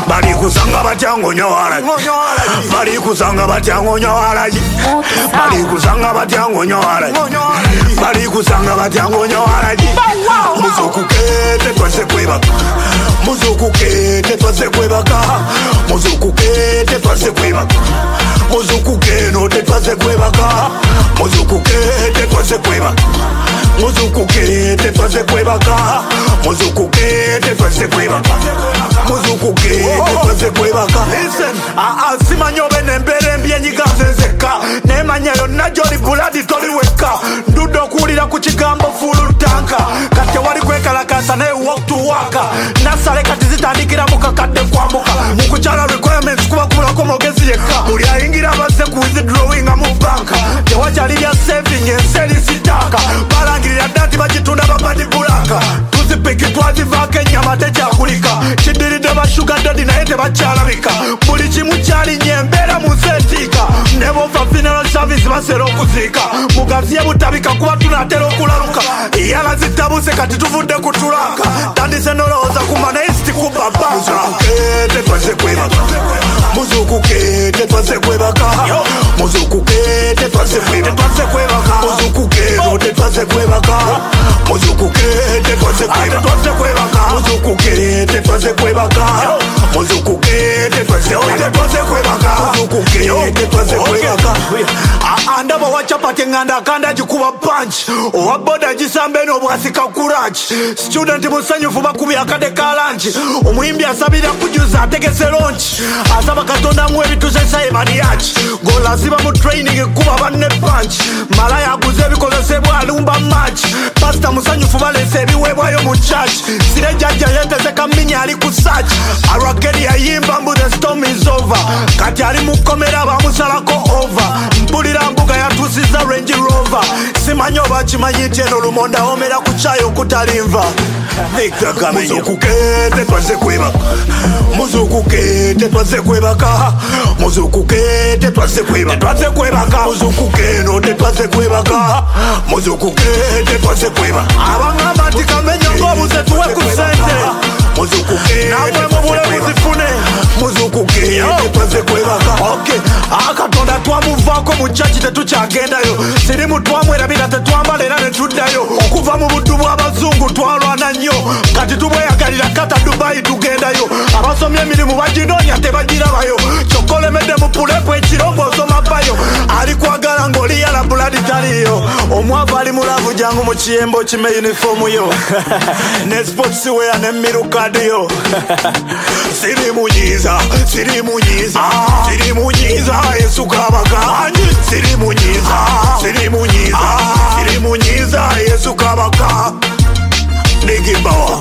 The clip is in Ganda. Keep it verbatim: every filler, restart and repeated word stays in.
bali kusanga batyango nyawalaji bali kusanga batyango nyawalaji bali kusanga batyango nyawalaji bali kusanga batyango nyawalaji muzukukete twaze kwebaka muzukukete twaze kwebaka muzukukete twaze kwebaka muzukukeno tetwaze kwebaka muzukukete twaze kwebaka muzukukete twaze kwebaka muzukukete twaze kwebaka muzukukete twaze kwebaka. Listen, asimanyobe nembere mbyenyiganzezeka nemanyayo najoli buladi toliweka ndudo kulira ku kigambo fulu tanka kati wali kwekalakasa ne walk to waka nasale kati zitandikira mukakadde kwambuka mukuchala requirements kuba kulako mogezi yeka buli ayingira baze ku withdrawing mu banka tewajali bya saving enseli sitaka balangirira dati bagitunda babadi bulaka tuzipiki twazivaka enyama tejakulika kidiridde bashuga dadi naye tebakyalabika buli kimu kyali nyembera mu nseetika nebova funeral service basera okuziika mugaziye butabika kuba tunatera okulaluka yalazitabuse kati tuvudde kutulaka tandise nolowooza kumana isiti kubabaka muzukukete twaze kwebaka muzukukete twaze kwebaka muzukukete twaze kwebaka muzukukeno tetwaze kwebaka muzukukete twaze kwebaka muzukukete twaze kwebaka muzukukete twaze kwebaka muzukukete twaze kwebaka andaba wachapate nganda kanda jikuba punch owa boda jisambe no bwasika kurachi student musanyufu bakubi akade kalanchi omuyimbi asabira kujuza ategese launch asaba katonda mwe bituzesa emani yachi gola ziba mu training kuba banne punch malaya aguze bikozesebwa alumba match pastor musanyufu balese ebiwebwayo mu church sire jajja yentezeka minya ali ku search arakeri ayimba mbu the storm is over kati ali mukomera bamusalako over mpulira mbuga yatusiza Range Rover simanyo bakimanyite no lumonda omera ku chayo kutalimva Victor Kamenyo muzukukete twaze kwebaka muzukukete twaze kwebaka muzukukete twaze kwebaka twaze kwebaka muzukukeno tetwaze kwebaka muzukukete twaze kwebaka abangamba ati Kamenyo ngobuze tuwe ku sente muzukukete namwe mubule muzifune muzukukete twaze kwebaka okay akatonda twamuvako mu chachi tetukyagendayo siri mutwamwerabira tetwambalera netuddayo okuva mu buddu bw'abazungu twalwana nnyo kati tubweyagalira kata Dubai tugendayo abasomye emirimu baginoonya tebagirabayo kyokolemedde mu pulepu ekirongoozo mabayo ali kwagala ng'oliyala buladi taliyo omwavu ali mulavu jangu mu kiyembo kime yunifoomu yo ne sportswear ne mirukadiyo siri munyiza siri munyiza siri munyiza Yesu kabaka siri munyiza siri munyiza siri munyiza Yesu kabaka Nigibawa